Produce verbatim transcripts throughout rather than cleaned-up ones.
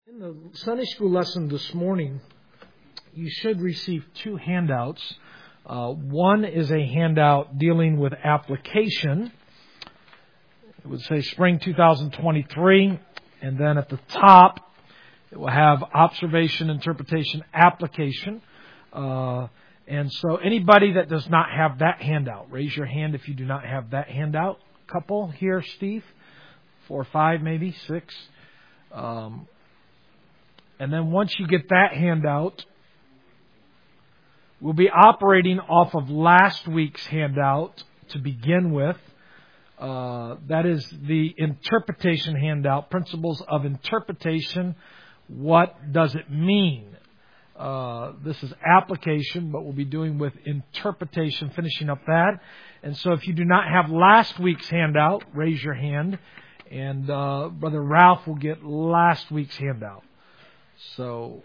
In the Sunday school lesson this morning, you should receive two handouts. Uh, one is a handout dealing with application. It would say Spring twenty twenty-three, and then at the top, it will have observation, interpretation, application. Uh, and so anybody that does not have that handout, raise your hand if you do not have that handout. Couple here, Steve. Four or five, maybe, six. Um, And then once you get that handout, we'll be operating off of last week's handout to begin with. Uh, that is the interpretation handout, Principles of Interpretation. What does it mean? Uh, this is application, but we'll be doing with interpretation, finishing up that. And so if you do not have last week's handout, raise your hand. And uh, Brother Ralph will get last week's handout. So,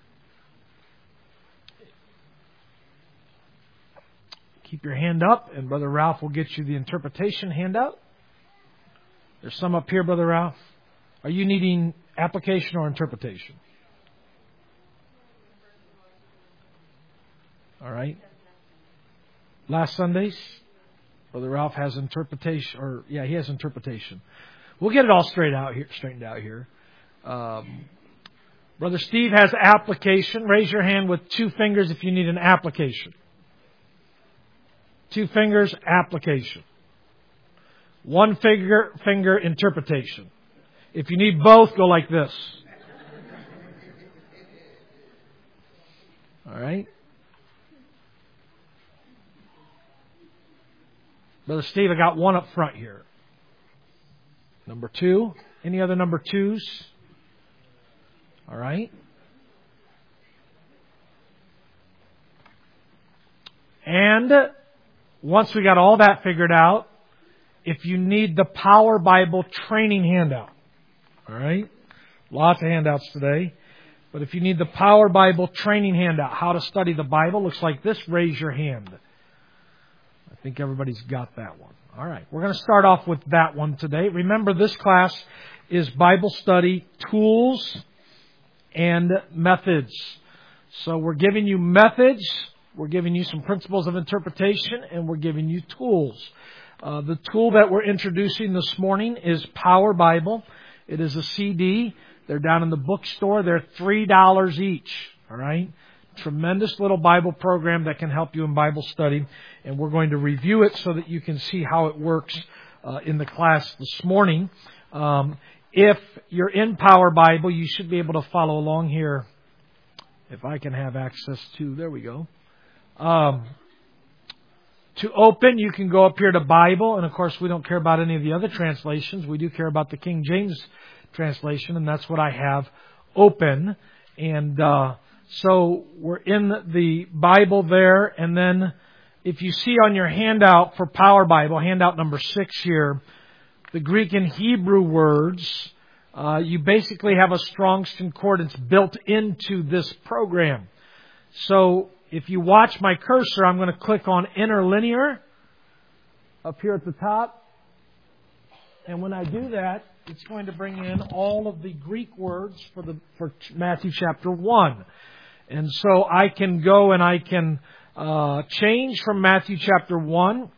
keep your hand up, and Brother Ralph will get you the interpretation handout. There's some up here, Brother Ralph. Are you needing application or interpretation? All right. Last Sundays, Brother Ralph has interpretation, or yeah, he has interpretation. We'll get it all straight out here, straightened out here. Um, Brother Steve has application. Raise your hand with two fingers if you need an application. Two fingers, application. One finger, finger, interpretation. If you need both, go like this. All right. Brother Steve, I got one up front here. Number two. Any other number twos? All right. And once we got all that figured out, if you need the Power Bible training handout, all right, lots of handouts today, but if you need the Power Bible training handout, how to study the Bible, looks like this, raise your hand. I think everybody's got that one. All right, we're going to start off with that one today. Remember, this class is Bible study tools and methods. So we're giving you methods, we're giving you some principles of interpretation, and we're giving you tools. Uh, the tool that we're introducing this morning is Power Bible. It is a C D. They're down in the bookstore. They're three dollars each. All right? Tremendous little Bible program that can help you in Bible study. And we're going to review it so that you can see how it works uh, in the class this morning. Um, If you're in Power Bible, you should be able to follow along here. If I can have access to, there we go. Um, to open, you can go up here to Bible. And of course, we don't care about any of the other translations. We do care about the King James translation. And that's what I have open. And uh, so we're in the Bible there. And then if you see on your handout for Power Bible, handout number six here, the Greek and Hebrew words, uh, you basically have a Strong's Concordance built into this program. So if you watch my cursor, I'm going to click on interlinear up here at the top. And when I do that, it's going to bring in all of the Greek words for the for Matthew chapter one. And so I can go and I can uh, change from Matthew chapter one.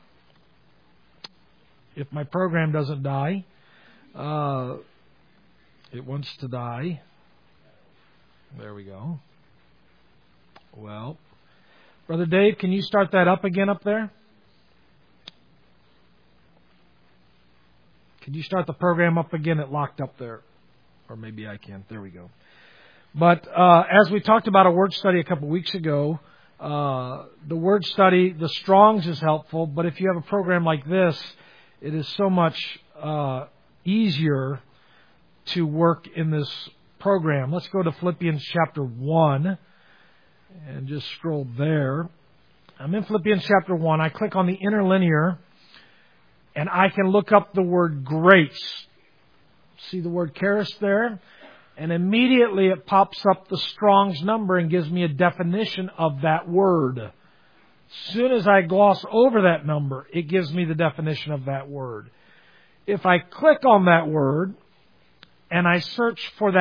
If my program doesn't die, uh, it wants to die. There we go. Well, Brother Dave, can you start that up again up there? Can you start the program up again? It locked up there. Or maybe I can't. There we go. But uh, as we talked about a word study a couple weeks ago, uh, the word study, the Strong's is helpful. But if you have a program like this, it is so much uh, easier to work in this program. Let's go to Philippians chapter one and just scroll there. I'm in Philippians chapter one. I click on the interlinear and I can look up the word grace. See the word charis there? And immediately it pops up the Strong's number and gives me a definition of that word. As soon as I gloss over that number, it gives me the definition of that word. If I click on that word and I search for that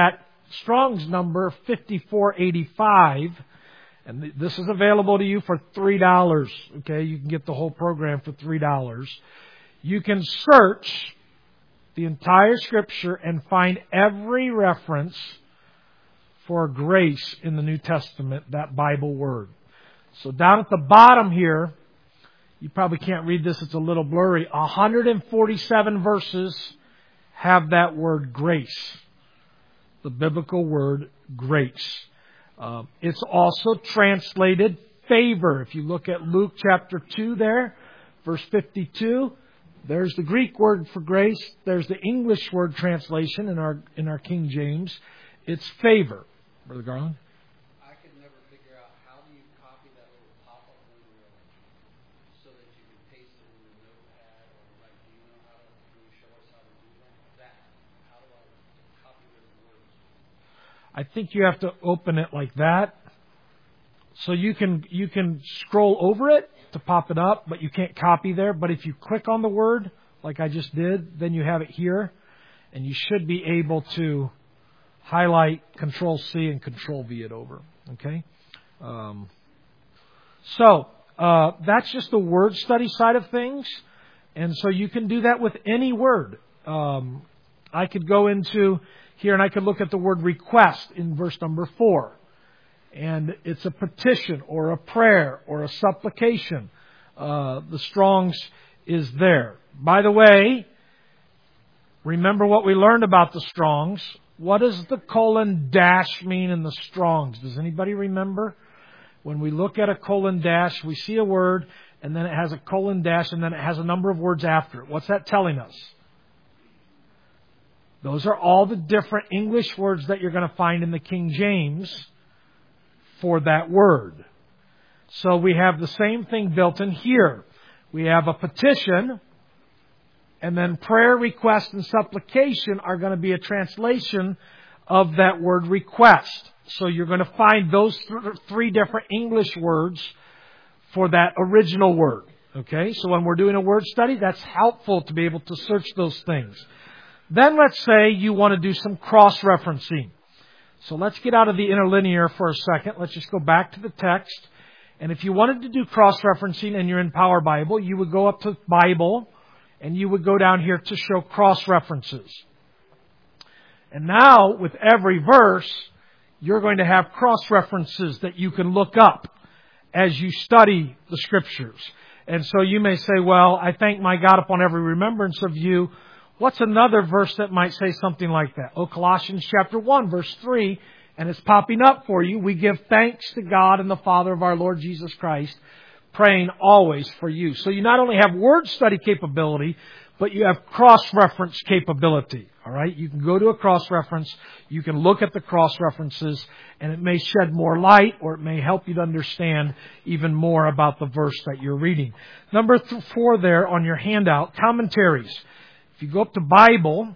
Strong's number fifty-four eighty-five. And this is available to you for three dollars. Okay, you can get the whole program for three dollars. You can search the entire Scripture and find every reference for grace in the New Testament, that Bible word. So down at the bottom here, you probably can't read this, it's a little blurry. one hundred forty-seven verses have that word grace. The biblical word grace. Uh, it's also translated favor. If you look at Luke chapter two there, verse fifty-two, there's the Greek word for grace. There's the English word translation in our in our King James. It's favor. Brother Garland? I could never figure out how do you copy that little pop-up window so that you can paste it in the notepad, or like, do you know how to, can you show us how to do that? That, how do I copy those words? I think you have to open it like that. So you can you can scroll over it to pop it up, but you can't copy there. But if you click on the word, like I just did, then you have it here. And you should be able to highlight, Control C, and Control V it over. Okay? Um, so uh, that's just the word study side of things. And so you can do that with any word. Um, I could go into here and I could look at the word request in verse number four. And it's a petition or a prayer or a supplication. Uh, the Strong's is there. By the way, remember what we learned about the Strong's. What does the colon dash mean in the Strong's? Does anybody remember? When we look at a colon dash, we see a word, and then it has a colon dash, and then it has a number of words after it. What's that telling us? Those are all the different English words that you're going to find in the King James for that word. So we have the same thing built in here. We have a petition, and then prayer, request, and supplication are going to be a translation of that word request. So you're going to find those th- three different English words for that original word. Okay, so when we're doing a word study, that's helpful to be able to search those things. Then let's say you want to do some cross-referencing. So let's get out of the interlinear for a second. Let's just go back to the text. And if you wanted to do cross-referencing and you're in Power Bible, you would go up to Bible and you would go down here to show cross-references. And now, with every verse, you're going to have cross-references that you can look up as you study the Scriptures. And so you may say, well, I thank my God upon every remembrance of you. What's another verse that might say something like that? Oh, Colossians chapter one, verse three, and it's popping up for you. We give thanks to God and the Father of our Lord Jesus Christ, praying always for you. So you not only have word study capability, but you have cross-reference capability. All right? You can go to a cross-reference, you can look at the cross-references, and it may shed more light, or it may help you to understand even more about the verse that you're reading. Number th- four there on your handout, commentaries. If you go up to Bible,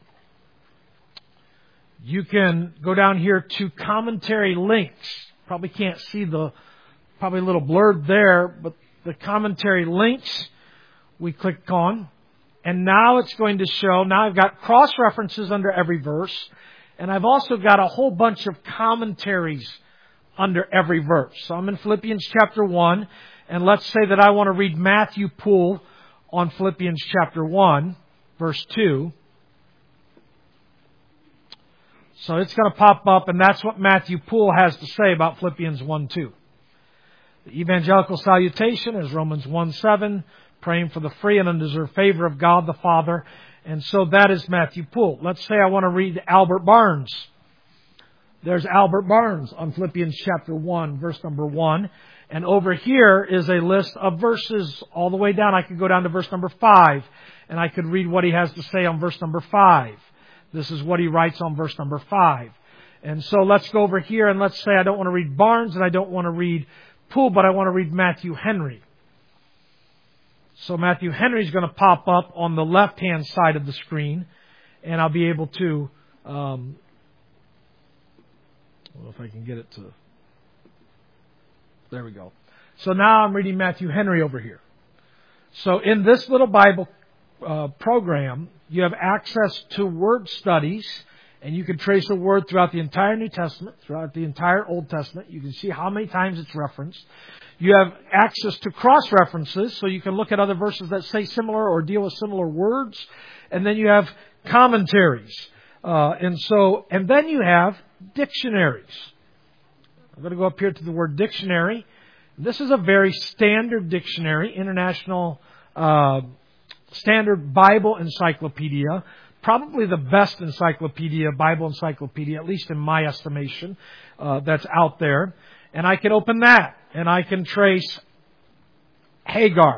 you can go down here to commentary links. Probably can't see the, probably a little blurred there, but the commentary links we click on. And now it's going to show, now I've got cross-references under every verse, and I've also got a whole bunch of commentaries under every verse. So I'm in Philippians chapter one, and let's say that I want to read Matthew Poole on Philippians chapter one, verse two. So it's going to pop up, and that's what Matthew Poole has to say about Philippians one two. The evangelical salutation is Romans one seven. Praying for the free and undeserved favor of God the Father. And so that is Matthew Poole. Let's say I want to read Albert Barnes. There's Albert Barnes on Philippians chapter one, verse number one. And over here is a list of verses all the way down. I could go down to verse number five, and I could read what he has to say on verse number five. This is what he writes on verse number five. And so let's go over here, and let's say I don't want to read Barnes and I don't want to read Poole, but I want to read Matthew Henry. So Matthew Henry is going to pop up on the left-hand side of the screen, and I'll be able to, um, well, if I can get it to, there we go. So now I'm reading Matthew Henry over here. So in this little Bible uh, program, you have access to word studies, And you can trace a word throughout the entire New Testament, throughout the entire Old Testament. You can see how many times it's referenced. You have access to cross-references, so you can look at other verses that say similar or deal with similar words. And then you have commentaries. Uh, and so, and then you have dictionaries. I'm going to go up here to the word dictionary. This is a very standard dictionary, International uh, Standard Bible Encyclopedia. Probably the best encyclopedia, Bible encyclopedia, at least in my estimation, uh, that's out there. And I can open that, and I can trace Hagar.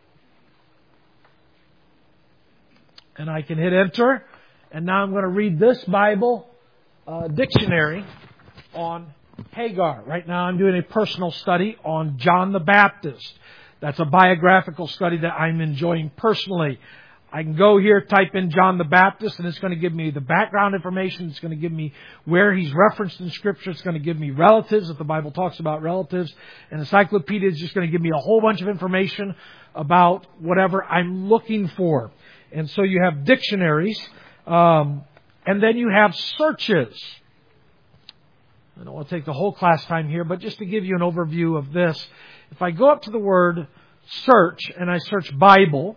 And I can hit enter, and now I'm going to read this Bible uh, dictionary on Hagar. Right now I'm doing a personal study on John the Baptist. That's a biographical study that I'm enjoying personally. I can go here, type in John the Baptist, and it's going to give me the background information. It's going to give me where he's referenced in Scripture. It's going to give me relatives, if the Bible talks about relatives. An encyclopedia is just going to give me a whole bunch of information about whatever I'm looking for. And so you have dictionaries, um, and then you have searches. I don't want to take the whole class time here, but just to give you an overview of this, if I go up to the word search and I search Bible,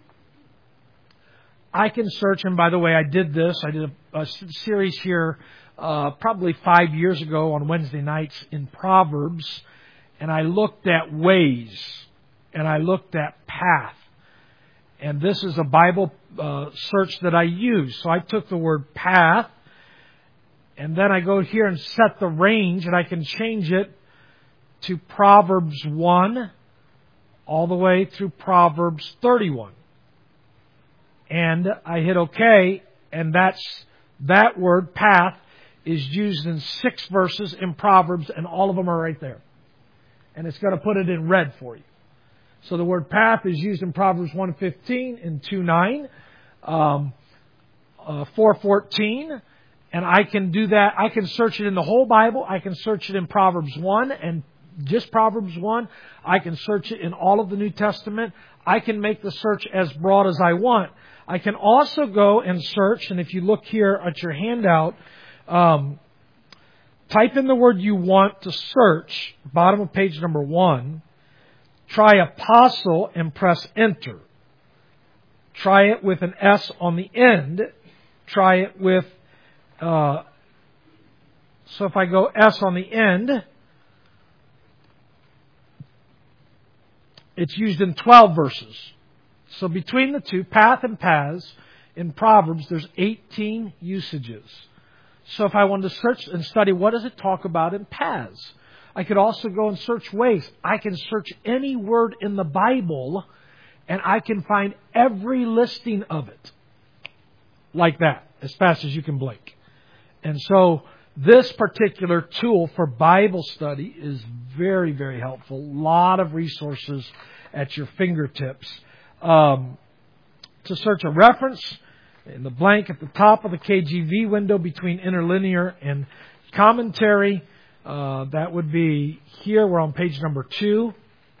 I can search, and by the way, I did this. I did a, a series here uh, probably five years ago on Wednesday nights in Proverbs, and I looked at ways, and I looked at path. And this is a Bible uh, search that I use. So I took the word path, and then I go here and set the range, and I can change it to Proverbs one all the way through Proverbs thirty-one. And I hit OK, and that's that word, path, is used in six verses in Proverbs, and all of them are right there. And it's going to put it in red for you. So the word path is used in Proverbs one fifteen and two nine, um, uh, four fourteen, and I can do that. I can search it in the whole Bible. I can search it in Proverbs one and just Proverbs one. I can search it in all of the New Testament. I can make the search as broad as I want. I can also go and search, and if you look here at your handout, um, type in the word you want to search, bottom of page number one. Try apostle and press enter. Try it with an S on the end. Try it with, uh, so if I go S on the end, it's used in twelve verses. So between the two, path and paths, in Proverbs, there's eighteen usages. So if I wanted to search and study, what does it talk about in paths? I could also go and search ways. I can search any word in the Bible, and I can find every listing of it. Like that, as fast as you can blink. And so this particular tool for Bible study is very, very helpful. A lot of resources at your fingertips. Um, to search a reference, in the blank at the top of the K J V window between interlinear and commentary, uh, that would be here. We're on page number two.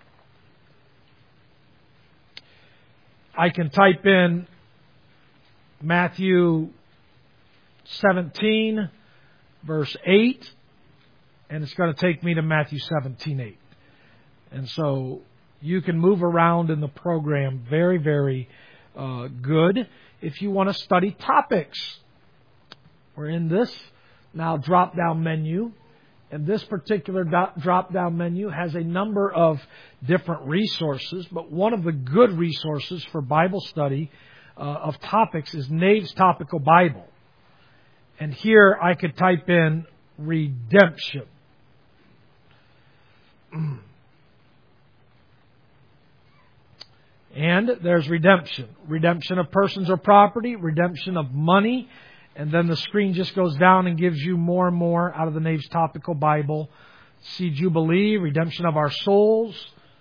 I can type in Matthew seventeen, verse eight, and it's going to take me to Matthew seventeen, eight. And so you can move around in the program very, very uh, good if you want to study topics. We're in this now drop-down menu, and this particular drop-down menu has a number of different resources, but one of the good resources for Bible study uh, of topics is Nave's Topical Bible. And here I could type in redemption. And there's redemption. Redemption of persons or property, redemption of money, and then the screen just goes down and gives you more and more out of the Nave's Topical Bible. See Jubilee, redemption of our souls.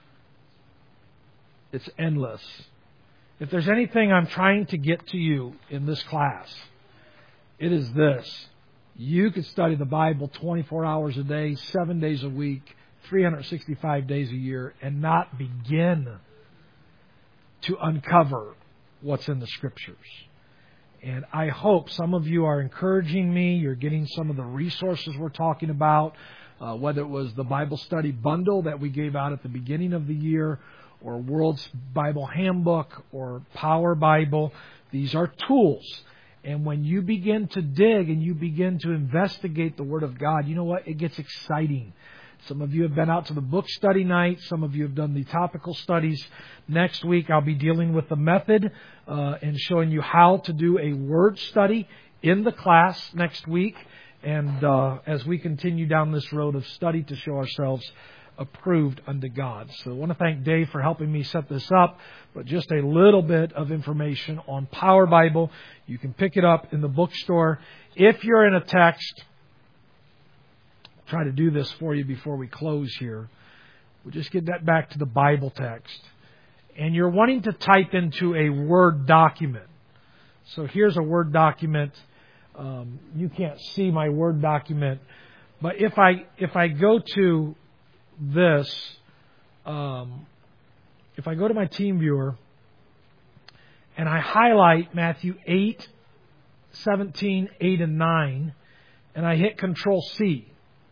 It's endless. If there's anything I'm trying to get to you in this class, it is this. You could study the Bible twenty-four hours a day, seven days a week, three hundred sixty-five days a year, and not begin to uncover what's in the Scriptures. And I hope some of you are encouraging me. You're getting some of the resources we're talking about, uh, whether it was the Bible study bundle that we gave out at the beginning of the year, or World's Bible Handbook, or Power Bible. These are tools. And when you begin to dig and you begin to investigate the Word of God, you know what? It gets exciting. Some of you have been out to the book study night. Some of you have done the topical studies. Next week, I'll be dealing with the method uh, and showing you how to do a word study in the class next week. And uh, as we continue down this road of study to show ourselves approved unto God. So I want to thank Dave for helping me set this up. But just a little bit of information on Power Bible. You can pick it up in the bookstore. If you're in a text, try to do this for you before we close here. We'll just get that back to the Bible text. And you're wanting to type into a Word document. So here's a Word document. Um, you can't see my Word document. But if I if I go to this, um, if I go to my team viewer and I highlight Matthew eight, seventeen, eight, and nine, and I hit Control C,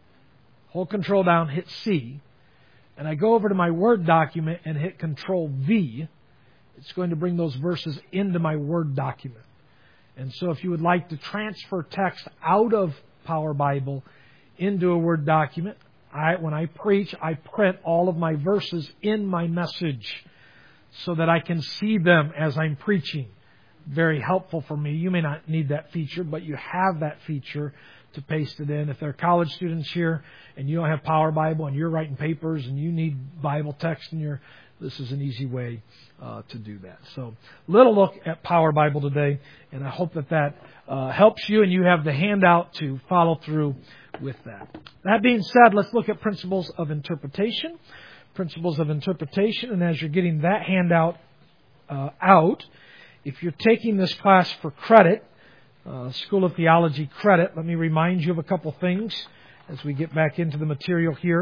hold Control down, hit C, and I go over to my Word document and hit Control V, it's going to bring those verses into my Word document. And so if you would like to transfer text out of Power Bible into a Word document, I, when I preach, I print all of my verses in my message so that I can see them as I'm preaching. Very helpful for me. You may not need that feature, but you have that feature to paste it in. If there are college students here and you don't have Power Bible and you're writing papers and you need Bible text in your, this is an easy way uh, to do that. So, little look at Power Bible today, and I hope that that uh, helps you and you have the handout to follow through with that. That being said, let's look at principles of interpretation. Principles of interpretation, and as you're getting that handout uh, out, if you're taking this class for credit, uh, School of Theology credit, let me remind you of a couple things as we get back into the material here.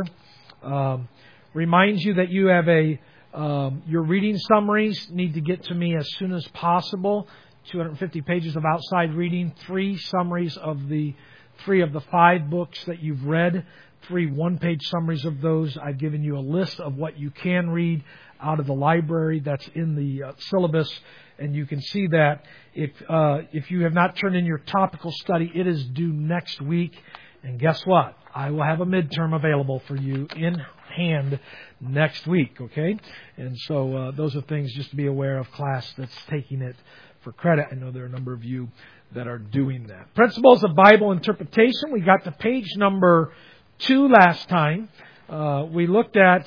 Um, remind you that you have a um, your reading summaries need to get to me as soon as possible. two hundred fifty pages of outside reading, three summaries of the three of the five books that you've read, three one-page summaries of those. I've given you a list of what you can read out of the library that's in the uh, syllabus, and you can see that. If uh, if you have not turned in your topical study, it is due next week. And guess what? I will have a midterm available for you in hand next week, okay? And so uh, those are things just to be aware of, class that's taking it for credit. I know there are a number of you that are doing that. Principles of Bible interpretation. We got to page number two last time. Uh, we looked at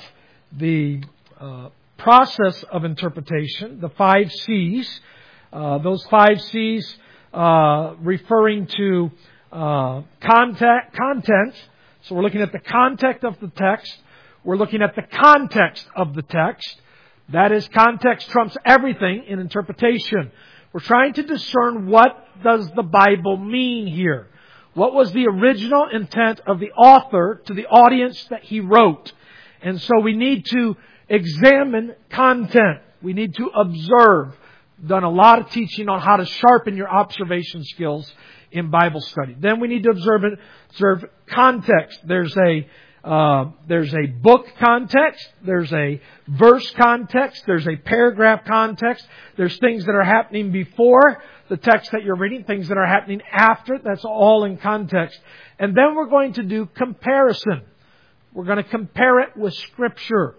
the uh, process of interpretation, the five C's. Uh, those five C's uh, referring to uh, content, content. So we're looking at the context of the text. We're looking at the context of the text. That is, context trumps everything in interpretation. We're trying to discern what does the Bible mean here. What was the original intent of the author to the audience that he wrote? And so we need to examine content. We need to observe. Done a lot of teaching on how to sharpen your observation skills in Bible study. Then we need to observe it, observe context. There's a uh, there's a book context. There's a verse context. There's a paragraph context. There's things that are happening before the text that you're reading, things that are happening after. That's all in context. And then we're going to do comparison. We're going to compare it with Scripture.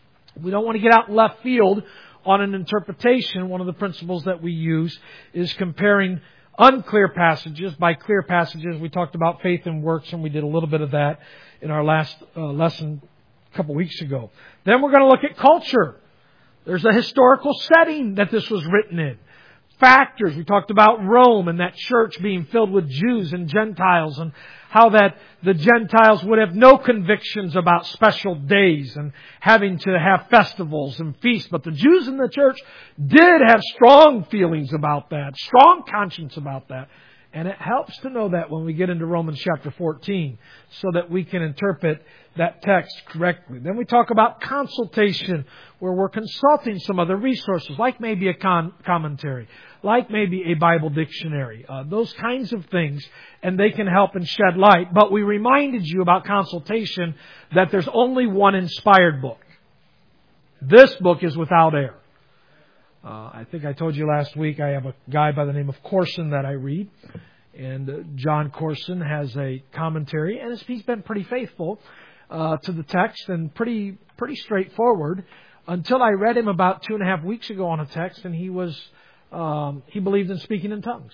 We don't want to get out left field on an interpretation. One of the principles that we use is comparing unclear passages by clear passages. We talked about faith and works, and we did a little bit of that in our last uh, lesson a couple weeks ago. Then we're going to look at culture. There's a historical setting that this was written in. Factors. We talked about Rome and that church being filled with Jews and Gentiles, and how that the Gentiles would have no convictions about special days and having to have festivals and feasts. But the Jews in the church did have strong feelings about that, strong conscience about that. And it helps to know that when we get into Romans chapter fourteen, so that we can interpret that text correctly. Then we talk about consultation, where we're consulting some other resources, like maybe a con- commentary, like maybe a Bible dictionary, uh, those kinds of things, and they can help and shed light. But we reminded you about consultation that there's only one inspired book. This book is without error. Uh, I think I told you last week I have a guy by the name of Corson that I read. And uh, John Corson has a commentary, and he's been pretty faithful uh, to the text and pretty pretty straightforward until I read him about two and a half weeks ago on a text, and he was um, he believed in speaking in tongues.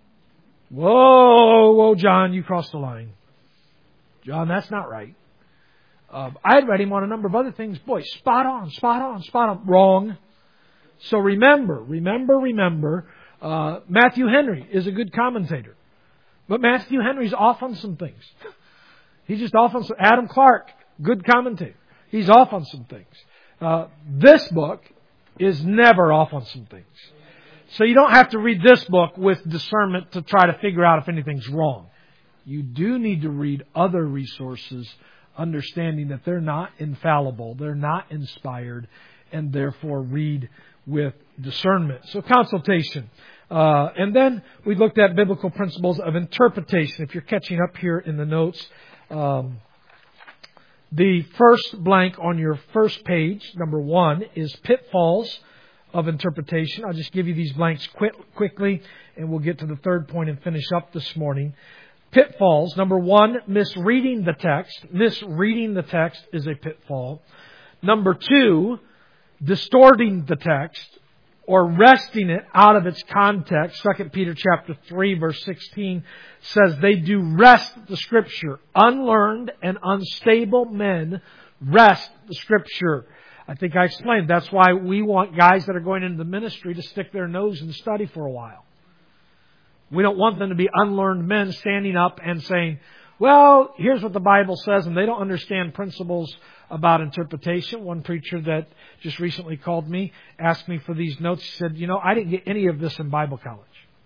Whoa, whoa, John, you crossed the line. John, that's not right. Uh, I had read him on a number of other things. Boy, spot on, spot on, spot on. Wrong. So remember, remember, remember, uh, Matthew Henry is a good commentator. But Matthew Henry's off on some things. He's just off on some... Adam Clark, good commentator. He's off on some things. Uh, this book is never off on some things. So you don't have to read this book with discernment to try to figure out if anything's wrong. You do need to read other resources, understanding that they're not infallible, they're not inspired, and therefore read with discernment. So consultation. Uh, and then we looked at biblical principles of interpretation. If you're catching up here in the notes, um, the first blank on your first page, number one, is pitfalls of interpretation. I'll just give you these blanks quick, quickly, and we'll get to the third point and finish up this morning. Pitfalls. Number one, misreading the text. Misreading the text is a pitfall. Number two, distorting the text or wresting it out of its context. Second Peter chapter three verse sixteen says they do wrest the Scripture. Unlearned and unstable men wrest the Scripture. I think I explained that's why we want guys that are going into the ministry to stick their nose and study for a while. We don't want them to be unlearned men standing up and saying, well, here's what the Bible says, and they don't understand principles about interpretation. One preacher that just recently called me, asked me for these notes. He said, you know, I didn't get any of this in Bible college.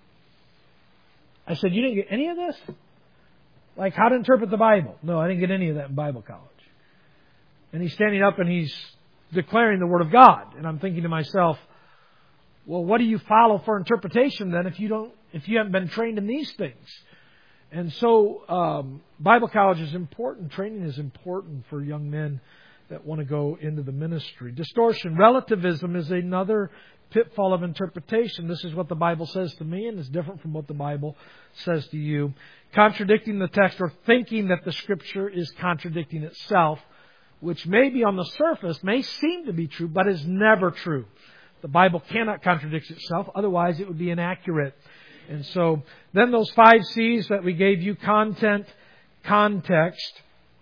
I said, you didn't get any of this? Like how to interpret the Bible? No, I didn't get any of that in Bible college. And he's standing up and he's declaring the Word of God. And I'm thinking to myself, well, what do you follow for interpretation then if you don't, if you haven't been trained in these things? And so, um, Bible college is important. Training is important for young men that want to go into the ministry. Distortion. Relativism is another pitfall of interpretation. This is what the Bible says to me, and it's different from what the Bible says to you. Contradicting the text or thinking that the Scripture is contradicting itself, which maybe on the surface may seem to be true, but is never true. The Bible cannot contradict itself, otherwise it would be inaccurate. And so, then those five C's that we gave you: content, context,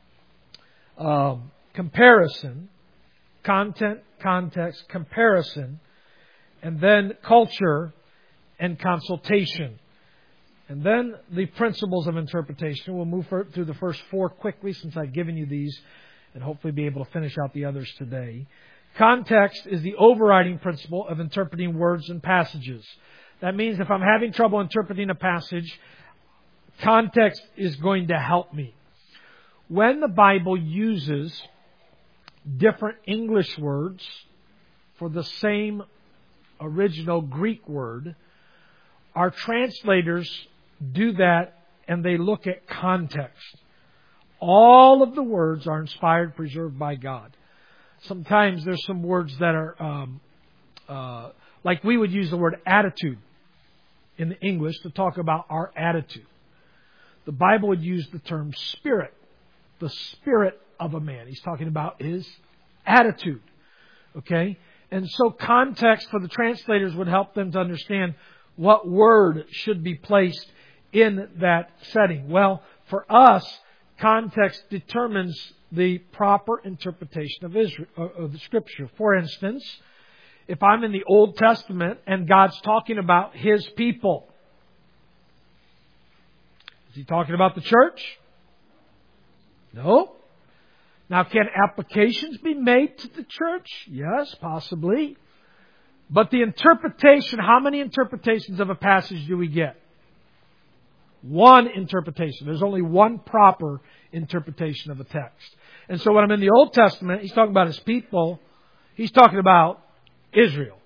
um, comparison, content, context, comparison, and then culture and consultation. And then the principles of interpretation. We'll move through the first four quickly since I've given you these and hopefully be able to finish out the others today. Context is the overriding principle of interpreting words and passages. That means if I'm having trouble interpreting a passage, context is going to help me. When the Bible uses different English words for the same original Greek word, our translators do that and they look at context. All of the words are inspired, preserved by God. Sometimes there's some words that are, um, uh, like we would use the word attitude in the English to talk about our attitude. The Bible would use the term spirit, the spirit of a man. He's talking about his attitude. Okay? And so context for the translators would help them to understand what word should be placed in that setting. Well, for us, context determines the proper interpretation of Israel, of the Scripture. For instance, if I'm in the Old Testament and God's talking about His people, is He talking about the church? No. Now, can applications be made to the church? Yes, possibly. But the interpretation, how many interpretations of a passage do we get? One interpretation. There's only one proper interpretation of a text. And so when I'm in the Old Testament, He's talking about His people. He's talking about Israel.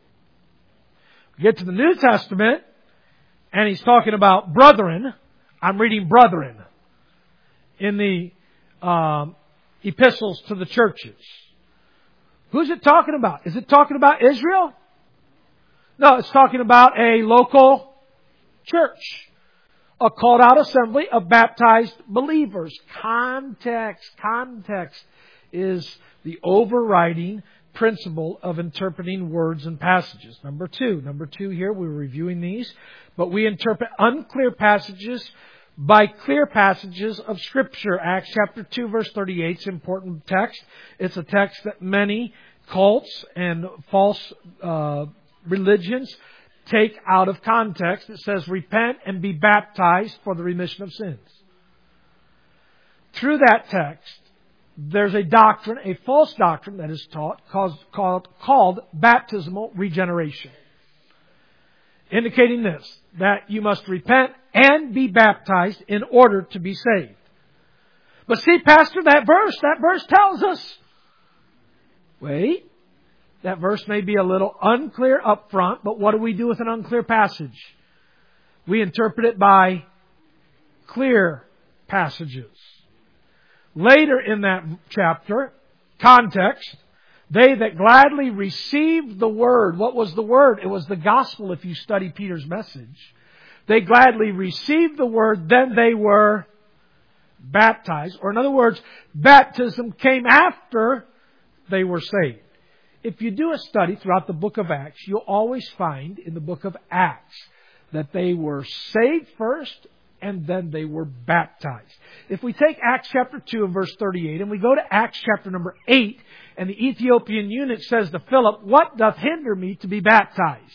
We get to the New Testament, and He's talking about brethren. I'm reading brethren in the um, epistles to the churches. Who's it talking about? Is it talking about Israel? No, it's talking about a local church. A called out assembly of baptized believers. Context, context is the overriding principle of interpreting words and passages. Number two. Number two here, we're reviewing these. But we interpret unclear passages by clear passages of Scripture. Acts chapter two, verse thirty-eight is an important text. It's a text that many cults and false uh, religions take out of context. It says, repent and be baptized for the remission of sins. Through that text, there's a doctrine, a false doctrine that is taught called, called, called baptismal regeneration. Indicating this, that you must repent and be baptized in order to be saved. But see, Pastor, that verse, that verse tells us, wait, that verse may be a little unclear up front, but what do we do with an unclear passage? We interpret it by clear passages. Later in that chapter, context, they that gladly received the word. What was the word? It was the gospel if you study Peter's message. They gladly received the word, then they were baptized. Or in other words, baptism came after they were saved. If you do a study throughout the book of Acts, you'll always find in the book of Acts that they were saved first and then they were baptized. If we take Acts chapter two and verse thirty-eight and we go to Acts chapter number eight and the Ethiopian eunuch says to Philip, what doth hinder me to be baptized?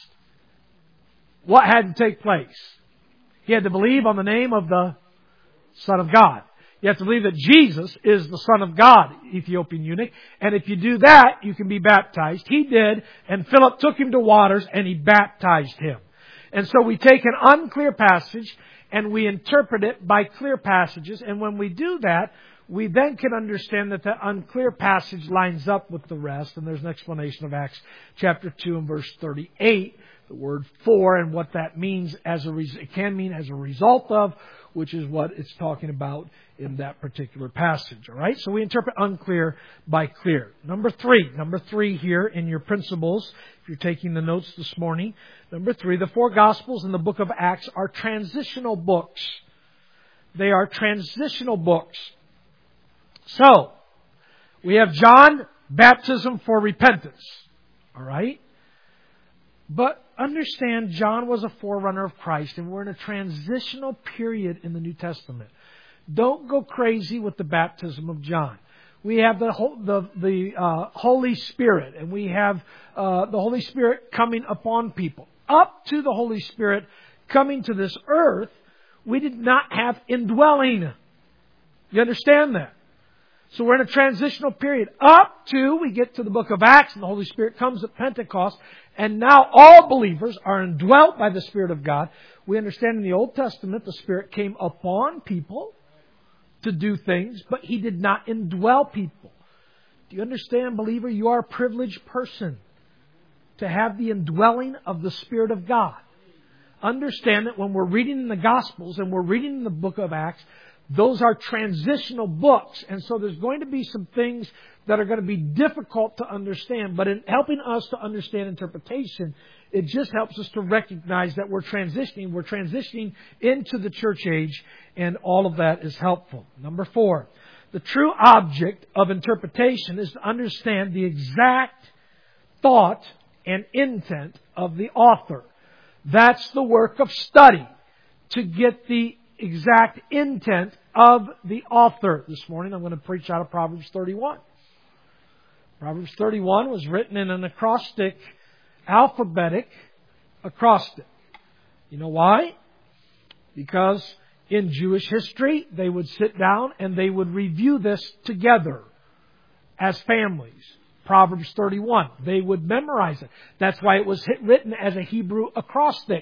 What had to take place? He had to believe on the name of the Son of God. You have to believe that Jesus is the Son of God, Ethiopian eunuch. And if you do that, you can be baptized. He did, and Philip took him to waters and he baptized him. And so we take an unclear passage and we interpret it by clear passages. And when we do that, we then can understand that the unclear passage lines up with the rest. And there's an explanation of Acts chapter two and verse thirty-eight. The word for and what that means as a res- it can mean as a result of, which is what it's talking about in that particular passage. All right, so we interpret unclear by clear. Number three, number three here in your principles, if you're taking the notes this morning. Number three, the four Gospels in the book of Acts are transitional books. They are transitional books. So we have John, baptism for repentance. All right. But understand, John was a forerunner of Christ, and we're in a transitional period in the New Testament. Don't go crazy with the baptism of John. We have the the, the uh, Holy Spirit, and we have uh, the Holy Spirit coming upon people. Up to the Holy Spirit coming to this earth, we did not have indwelling. You understand that? So we're in a transitional period. Up to, we get to the book of Acts, and the Holy Spirit comes at Pentecost, and now all believers are indwelt by the Spirit of God. We understand in the Old Testament, the Spirit came upon people to do things, but He did not indwell people. Do you understand, believer? You are a privileged person to have the indwelling of the Spirit of God. Understand that when we're reading in the Gospels and we're reading in the book of Acts, those are transitional books. And so there's going to be some things that are going to be difficult to understand. But in helping us to understand interpretation, it just helps us to recognize that we're transitioning. We're transitioning into the church age, and all of that is helpful. Number four, the true object of interpretation is to understand the exact thought and intent of the author. That's the work of study, to get the exact intent of the author. This morning I'm going to preach out of Proverbs thirty-one. Proverbs thirty-one was written in an acrostic, alphabetic acrostic. You know why? Because in Jewish history, they would sit down and they would review this together as families. Proverbs thirty-one. They would memorize it. That's why it was written as a Hebrew acrostic.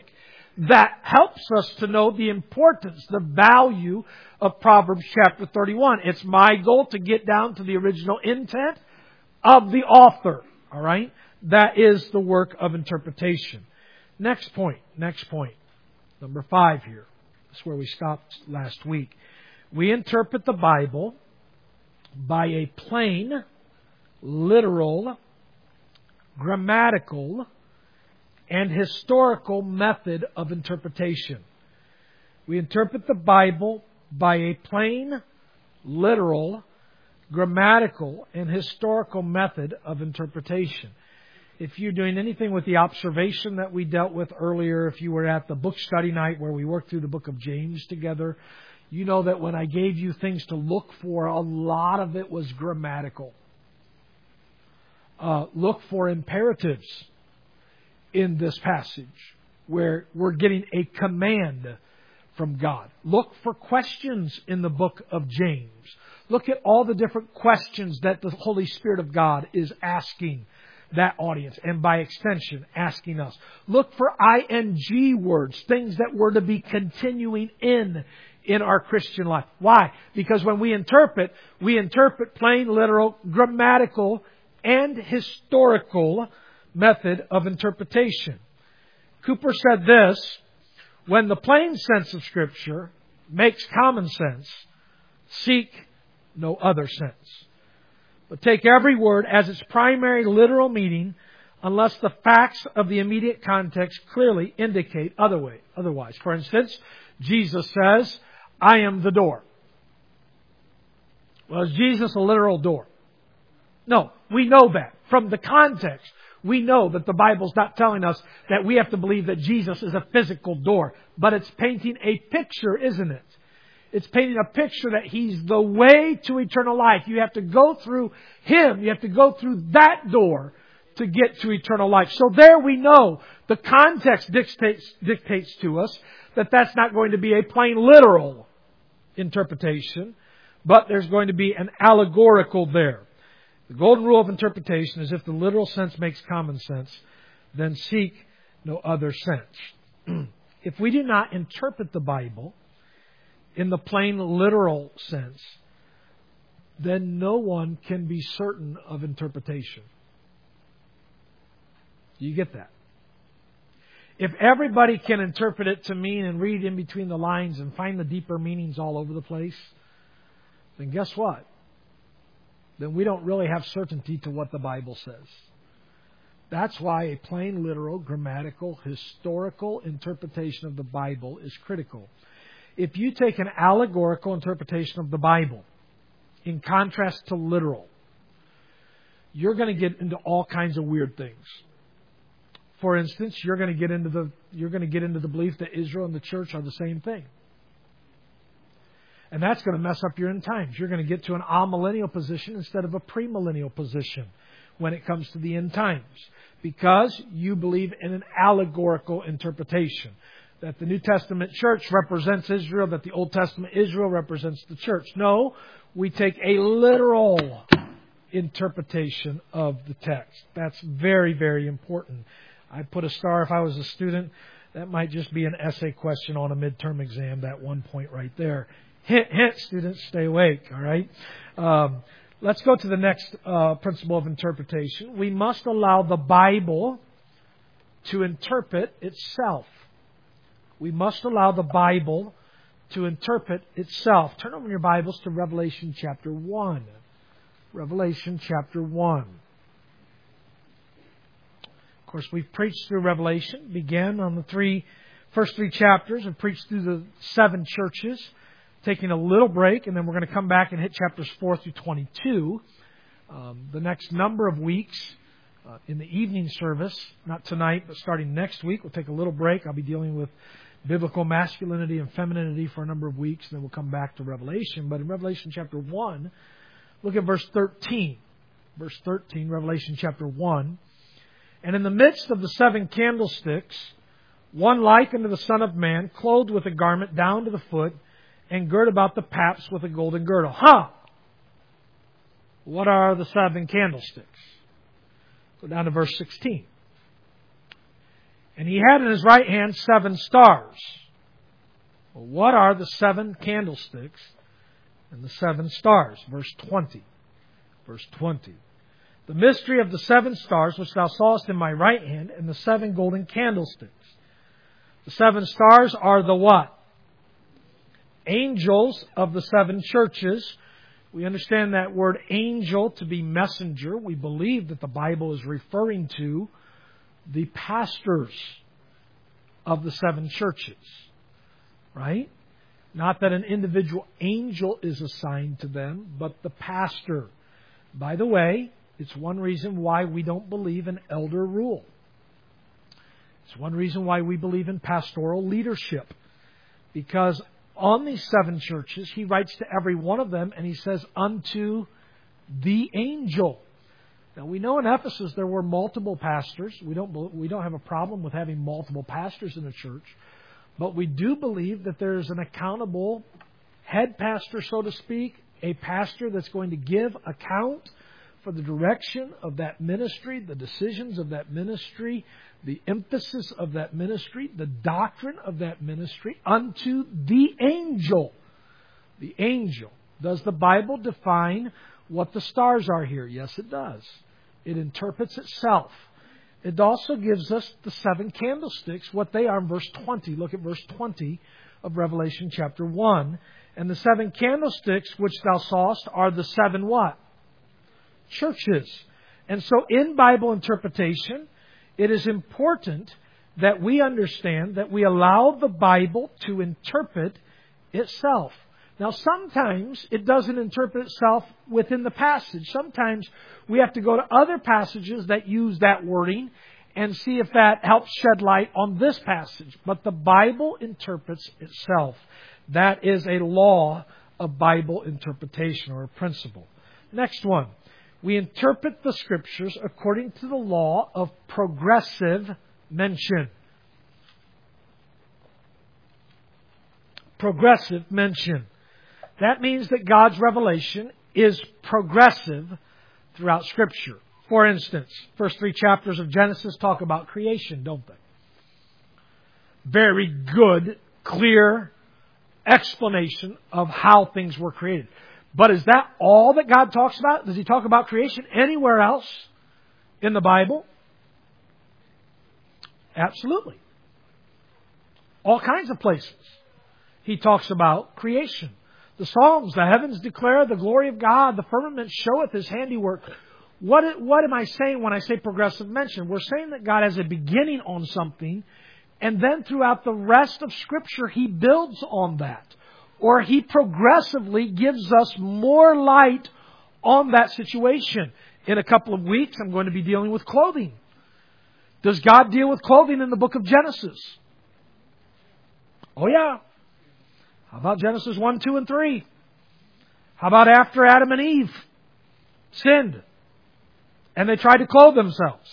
that helps us to know the importance, the value of Proverbs chapter thirty-one. It's my goal to get down to the original intent of the author. All right? That is the work of interpretation. Next point. Next point. Number five here. That's where we stopped last week. We interpret the Bible by a plain, literal, grammatical, and historical method of interpretation. We interpret the Bible by a plain, literal, grammatical, and historical method of interpretation. If you're doing anything with the observation that we dealt with earlier, if you were at the book study night where we worked through the book of James together, you know that when I gave you things to look for, a lot of it was grammatical. Uh, look for imperatives in this passage where we're getting a command from God. Look for questions in the book of James. Look at all the different questions that the Holy Spirit of God is asking that audience, and by extension, asking us. Look for ing words, things that were to be continuing in in our Christian life. Why? Because when we interpret, we interpret plain, literal, grammatical, and historical method of interpretation. Cooper said this: when the plain sense of Scripture makes common sense, seek no other sense. But take every word as its primary literal meaning, unless the facts of the immediate context clearly indicate other way, otherwise. For instance, Jesus says, I am the door. Well, is Jesus a literal door? No, we know that. From the context, we know that the Bible's not telling us that we have to believe that Jesus is a physical door. But it's painting a picture, isn't it? It's painting a picture that He's the way to eternal life. You have to go through Him. You have to go through that door to get to eternal life. So there we know the context dictates, dictates to us that that's not going to be a plain literal interpretation, but there's going to be an allegorical there. The golden rule of interpretation is if the literal sense makes common sense, then seek no other sense. If we do not interpret the Bible in the plain literal sense, then no one can be certain of interpretation. Do you get that? If everybody can interpret it to mean and read in between the lines and find the deeper meanings all over the place, then guess what? Then we don't really have certainty to what the Bible says. That's why a plain, literal, grammatical, historical interpretation of the Bible is critical. If you take an allegorical interpretation of the Bible in contrast to literal, you're going to get into all kinds of weird things. For instance, you're going to get into the you're going to get into the belief that Israel and the church are the same thing. And that's going to mess up your end times. You're going to get to an amillennial position instead of a premillennial position when it comes to the end times, because you believe in an allegorical interpretation. That the New Testament church represents Israel, that the Old Testament Israel represents the church. No, we take a literal interpretation of the text. That's very, very important. I'd put a star if I was a student. That might just be an essay question on a midterm exam, that one point right there. Hint, hint, students, stay awake, all right? Um, let's go to the next uh, principle of interpretation. We must allow the Bible to interpret itself. We must allow the Bible to interpret itself. Turn over your Bibles to Revelation chapter one. Revelation chapter one. Of course, we've preached through Revelation. Began on the three first three chapters and preached through the seven churches, taking a little break, and then we're going to come back and hit chapters four through twenty-two. Um, the next number of weeks uh, in the evening service, not tonight, but starting next week, we'll take a little break. I'll be dealing with biblical masculinity and femininity for a number of weeks, and then we'll come back to Revelation. But in Revelation chapter one, look at verse thirteen. Verse thirteen, Revelation chapter one. And in the midst of the seven candlesticks, one like unto the Son of Man, clothed with a garment down to the foot, and girt about the paps with a golden girdle. Huh! What are the seven candlesticks? Go down to verse sixteen. And he had in his right hand seven stars. Well, what are the seven candlesticks and the seven stars? Verse twenty. Verse twenty. The mystery of the seven stars which thou sawest in my right hand, and the seven golden candlesticks. The seven stars are the what? Angels of the seven churches. We understand that word angel to be messenger. We believe that the Bible is referring to the pastors of the seven churches. Right? Not that an individual angel is assigned to them, but the pastor. By the way, it's one reason why we don't believe in elder rule. It's one reason why we believe in pastoral leadership. Because on these seven churches, he writes to every one of them and he says, unto the angel. Now we know in Ephesus there were multiple pastors. We don't, we don't have a problem with having multiple pastors in a church. But we do believe that there's an accountable head pastor, so to speak, a pastor that's going to give account for the direction of that ministry, the decisions of that ministry, the emphasis of that ministry, the doctrine of that ministry, unto the angel. The angel. Does the Bible define what the stars are here? Yes, it does. It interprets itself. It also gives us the seven candlesticks, what they are in verse twenty. Look at verse twenty of Revelation chapter one. And the seven candlesticks which thou sawest are the seven what? Churches. And so in Bible interpretation, it is important that we understand that we allow the Bible to interpret itself. Now, sometimes it doesn't interpret itself within the passage. Sometimes we have to go to other passages that use that wording and see if that helps shed light on this passage. But the Bible interprets itself. That is a law of Bible interpretation, or a principle. Next one. We interpret the Scriptures according to the law of progressive mention. Progressive mention. That means that God's revelation is progressive throughout Scripture. For instance, first three chapters of Genesis talk about creation, don't they? Very good, clear explanation of how things were created. But is that all that God talks about? Does He talk about creation anywhere else in the Bible? Absolutely. All kinds of places He talks about creation. The Psalms, the heavens declare the glory of God, the firmament showeth His handiwork. What, what am I saying when I say progressive mention? We're saying that God has a beginning on something, and then throughout the rest of Scripture, He builds on that. Or He progressively gives us more light on that situation. In a couple of weeks, I'm going to be dealing with clothing. Does God deal with clothing in the book of Genesis? Oh yeah. How about Genesis one, two, and three? How about after Adam and Eve sinned and they tried to clothe themselves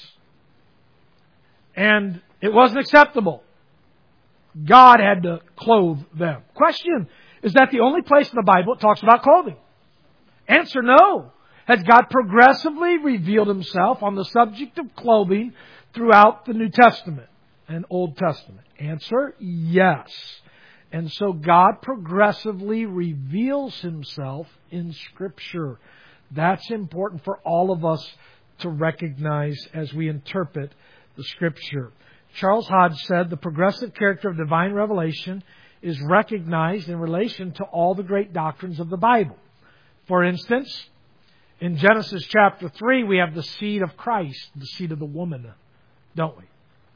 and it wasn't acceptable? God had to clothe them. Question, is that the only place in the Bible it talks about clothing? Answer, no. Has God progressively revealed Himself on the subject of clothing throughout the New Testament and Old Testament? Answer, yes. And so God progressively reveals Himself in Scripture. That's important for all of us to recognize as we interpret the Scripture. Charles Hodge said, the progressive character of divine revelation is recognized in relation to all the great doctrines of the Bible. For instance, in Genesis chapter three, we have the seed of Christ, the seed of the woman, don't we?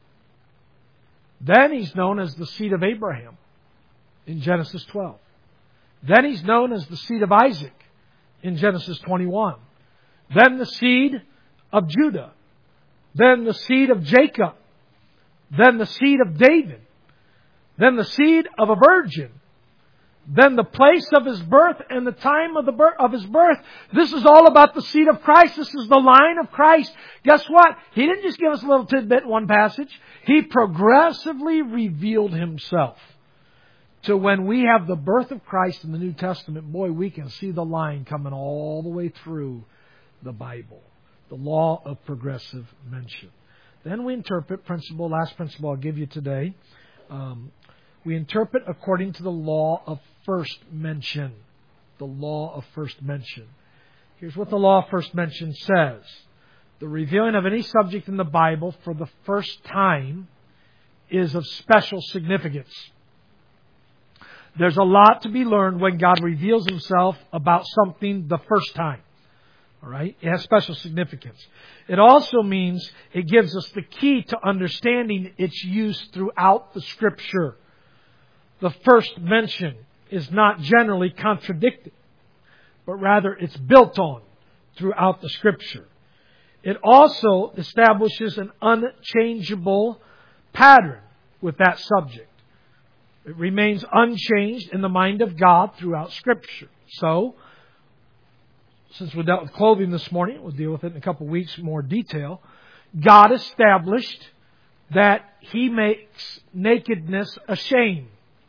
Then He's known as the seed of Abraham in Genesis twelve. Then He's known as the seed of Isaac in Genesis twenty-one. Then the seed of Judah. Then the seed of Jacob. Then the seed of David. Then the seed of a virgin. Then the place of His birth and the time of the birth of His birth. This is all about the seed of Christ. This is the line of Christ. Guess what? He didn't just give us a little tidbit in one passage. He progressively revealed Himself. So when we have the birth of Christ in the New Testament, boy, we can see the line coming all the way through the Bible. The law of progressive mention. Then we interpret, principle, last principle I'll give you today. Um, we interpret according to the law of first mention. The law of first mention. Here's what the law of first mention says. The revealing of any subject in the Bible for the first time is of special significance. There's a lot to be learned when God reveals Himself about something the first time. All right? It has special significance. It also means it gives us the key to understanding its use throughout the Scripture. The first mention is not generally contradicted, but rather it's built on throughout the Scripture. It also establishes an unchangeable pattern with that subject. It remains unchanged in the mind of God throughout Scripture. So, since we dealt with clothing this morning, we'll deal with it in a couple of weeks in more detail. God established that He makes nakedness a shame.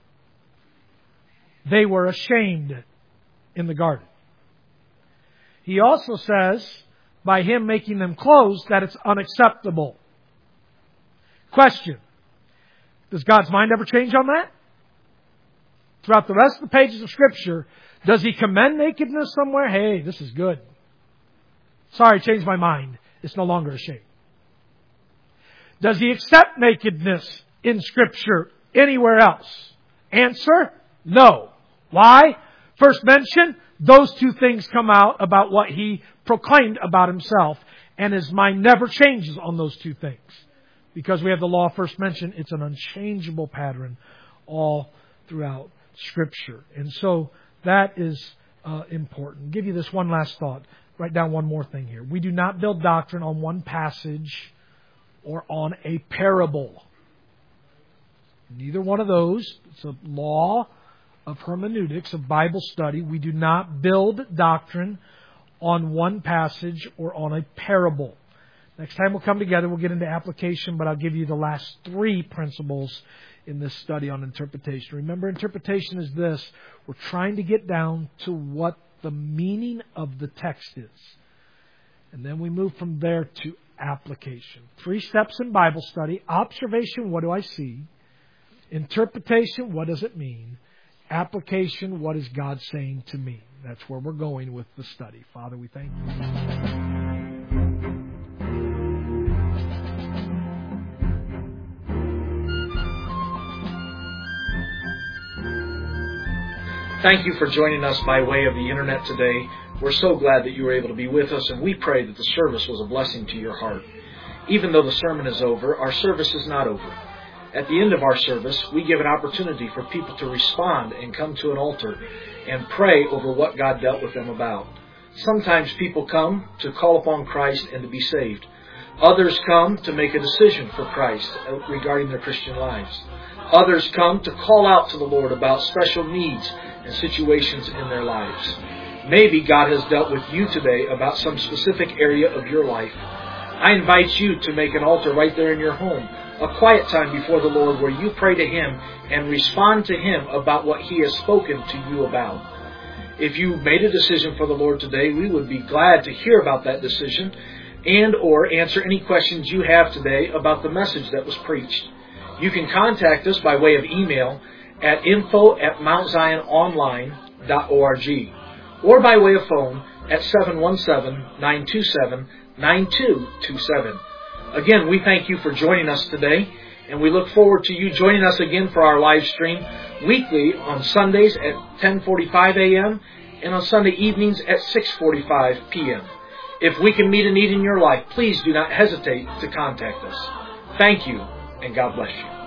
They were ashamed in the garden. He also says, by Him making them clothes, that it's unacceptable. Question. Does God's mind ever change on that? Throughout the rest of the pages of Scripture, does He commend nakedness somewhere? Hey, this is good. Sorry, I changed my mind. It's no longer a shame. Does He accept nakedness in Scripture anywhere else? Answer, no. Why? First mention, those two things come out about what He proclaimed about Himself, and His mind never changes on those two things. Because we have the law of first mention, it's an unchangeable pattern all throughout Scripture. And so that is uh, important. I'll give you this one last thought. Write down one more thing here. We do not build doctrine on one passage or on a parable. Neither one of those. It's a law of hermeneutics, of Bible study. We do not build doctrine on one passage or on a parable. Next time we'll come together, we'll get into application, but I'll give you the last three principles in this study on interpretation. Remember, interpretation is this. We're trying to get down to what the meaning of the text is. And then we move from there to application. Three steps in Bible study. Observation, what do I see? Interpretation, what does it mean? Application, what is God saying to me? That's where we're going with the study. Father, we thank you. Thank you for joining us by way of the Internet today. We're so glad that you were able to be with us, and we pray that the service was a blessing to your heart. Even though the sermon is over, our service is not over. At the end of our service, we give an opportunity for people to respond and come to an altar and pray over what God dealt with them about. Sometimes people come to call upon Christ and to be saved. Others come to make a decision for Christ regarding their Christian lives. Others come to call out to the Lord about special needs and situations in their lives. Maybe God has dealt with you today about some specific area of your life. I invite you to make an altar right there in your home, a quiet time before the Lord where you pray to Him and respond to Him about what He has spoken to you about. If you made a decision for the Lord today, we would be glad to hear about that decision and or answer any questions you have today about the message that was preached. You can contact us by way of email at info at mount zion online dot org or by way of phone at seven one seven, nine two seven, nine two two seven. Again, we thank you for joining us today, and we look forward to you joining us again for our live stream weekly on Sundays at ten forty-five a.m. and on Sunday evenings at six forty-five p.m. If we can meet a need in your life, please do not hesitate to contact us. Thank you, and God bless you.